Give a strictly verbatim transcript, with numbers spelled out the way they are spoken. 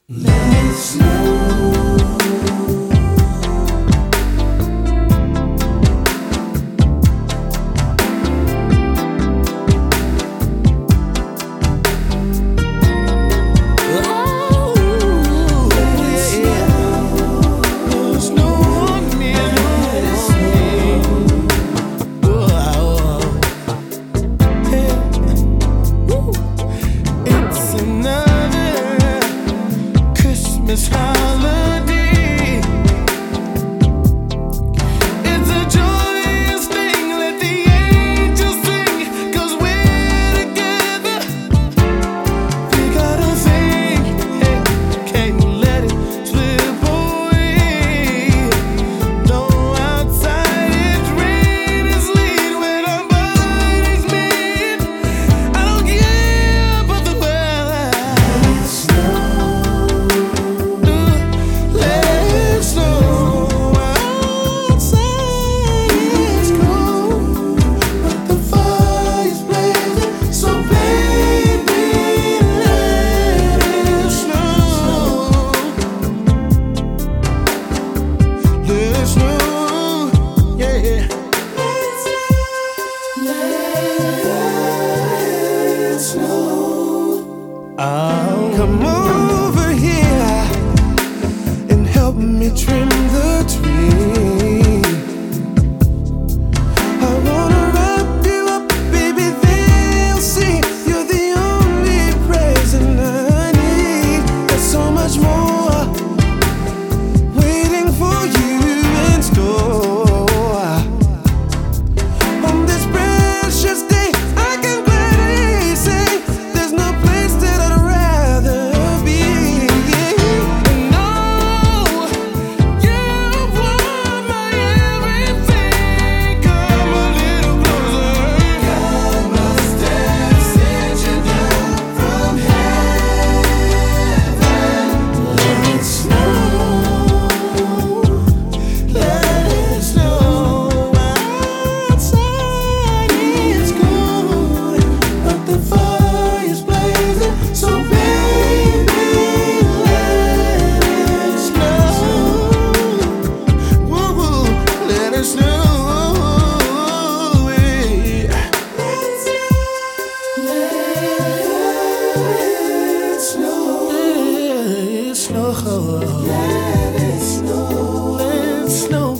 Let it snow. Christmas holiday. It's a joyous thing. Let the angels sing, 'cause we're together. We gotta think, hey, can't let it slip away. No, outside it's rain and sleet when our bodies meet. I don't care about the weather. Let it snow. Oh, come over here and help me trim the tree. I wanna wrap you up, baby, they'll see you're the only present I need. There's so much more waiting for you in store. On this precious day, I can gladly say there's no place that I'd rather be. And know you want my everything. Come a little closer. God must have sent you down from heaven. Let it snow. Let it snow. Outside it's cold, but the fire's blazing. So baby, let it snow. Woo, let it snow. Yeah. Let it snow. Let it snow. Let it snow. Let it snow.